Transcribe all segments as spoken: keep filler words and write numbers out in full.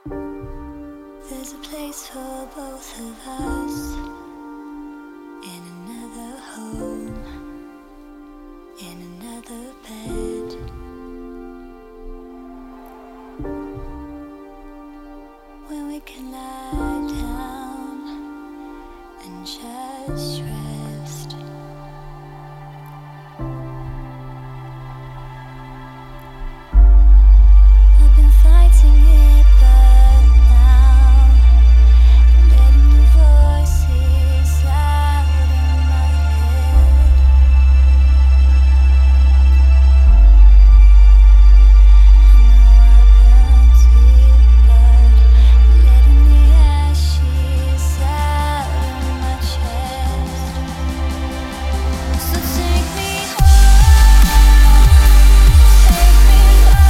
There's a place for both of us in another home, in another bed. Where we can lie down and just rest. I've been fighting it, but now I'm letting the voices out in my head. I know I burnt it, but letting the ashes out in my chest. So take me home, take me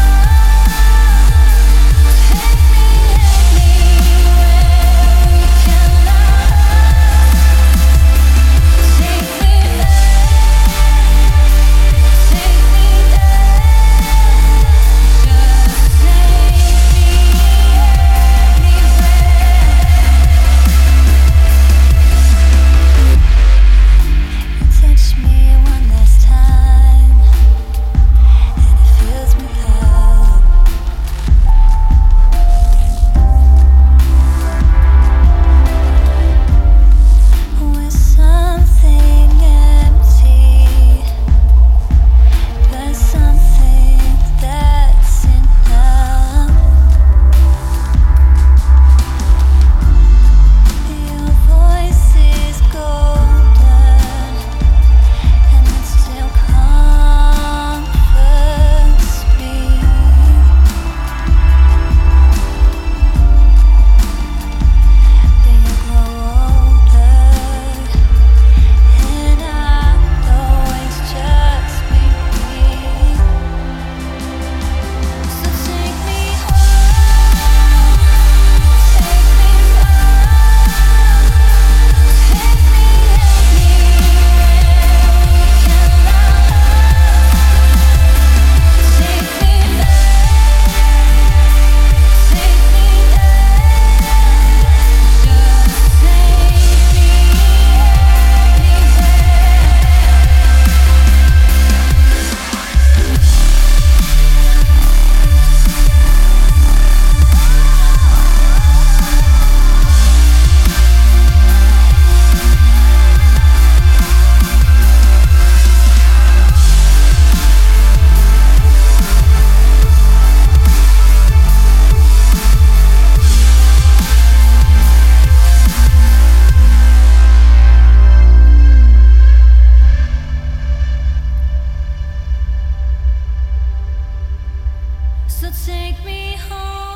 home, take me anywhere we can love. Take me there, take me there, just take me anywhere. Touch me one last time, and it fills me up. With something empty, but something that's enough. Your voice is golden, and it still comforts me. But you grow older, and I'll always just be me. So take me home, take me home, take me anywhere we can love. Take me there, take me there, just take me So take me home.